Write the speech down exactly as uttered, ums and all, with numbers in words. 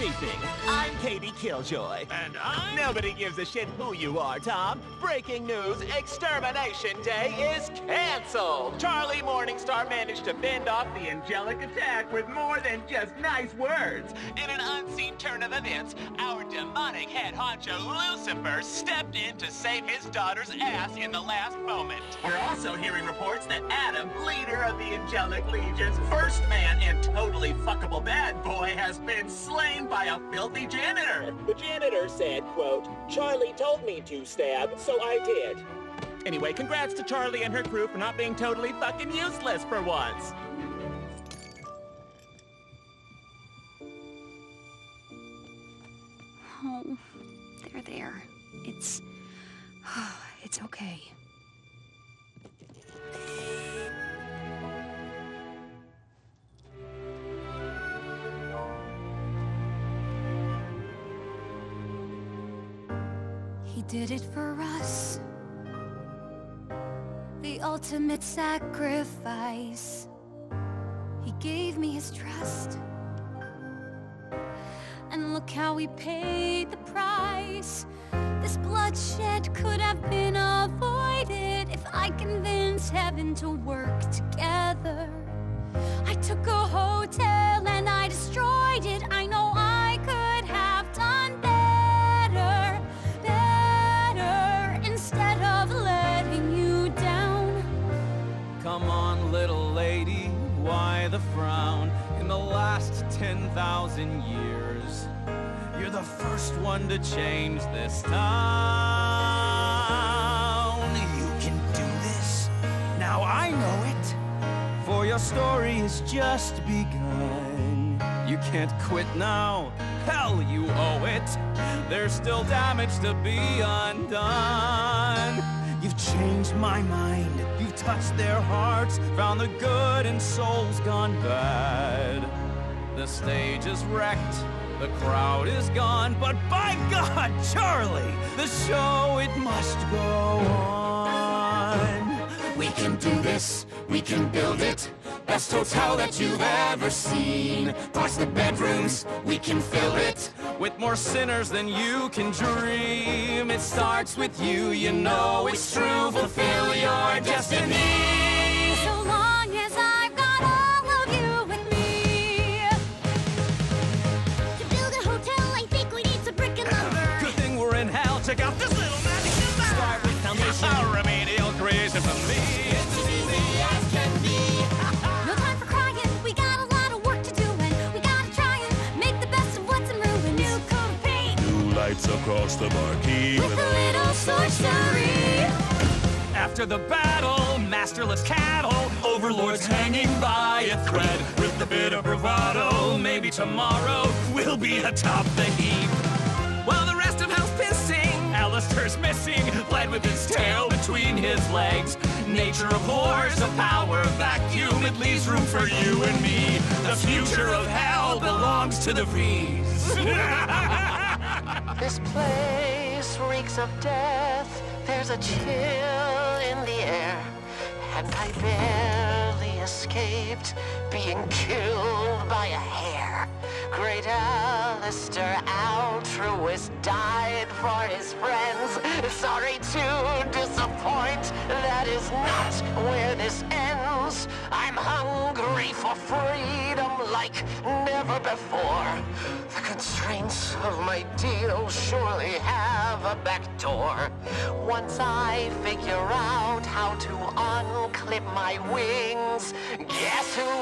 briefing. I'm Katie Killjoy. And I'm... Nobody gives a shit who you are, Tom. Breaking news, Extermination Day is canceled. Charlie Morningstar managed to fend off the angelic attack with more than just nice words. In an unseen turn of events, our demonic head honcho Lucifer stepped in to save his daughter's ass in the last moment. We're also hearing reports that Adam, leader of the Angelic Legion's first man and totally fuckable bad boy, has been slain by a filthy janitor. The janitor said, quote, "Charlie told me to stab, so I did." Anyway, congrats to Charlie and her crew for not being totally fucking useless for once. Oh, there, there. It's... it's okay. He did it for us. The ultimate sacrifice. He gave me his trust. And look how we paid the price. This bloodshed could have been avoided if I convinced heaven to work together. I took a hotel and I destroyed it. I know I could have done better, better, instead of letting you down. Come on, little lady, why the frown? In the last ten thousand years, you're the first one to change this town. You can do this. Now I know it. For your story has just begun. You can't quit now. Hell, you owe it. There's still damage to be undone. You've changed my mind. You've touched their hearts, found the good in souls gone bad. The stage is wrecked. The crowd is gone, but by God, Charlie, the show, it must go on. We can do this, we can build it. Best hotel that you've ever seen. Parts the bedrooms, we can fill it. With more sinners than you can dream. It starts with you, you know it's true. Fulfill your destiny. So long as I've got all of you with me. To build a hotel, I think we need some brick and lumber. Good thing we're in hell. Check out this little magic number. Start with foundation. A remedial creation from me. It's as easy as can be. No time for crying. We got a lot of work to do, and we gotta try and make the best of what's in ruin. New coat of paint. New lights across the marquee. With a little sorcery. After the battle, masterless cattle, overlords hanging by a thread. With a bit of bravado, maybe tomorrow we'll be atop the heap. While the rest of hell's pissing, Alistair's missing, bled with his tail between his legs. Nature abhors a power vacuum, it leaves room for you and me. The future of hell belongs to the V's. This place reeks of death. There's a chill in the air, and I barely escaped being killed by a hair. Great Alistair, altruist, died for his friends. Sorry to disappoint, that is not where this ends. I'm hungry for freedom like never before. The constraints of my deal surely have a back door. Once I figure out how to unclip my wings, guess who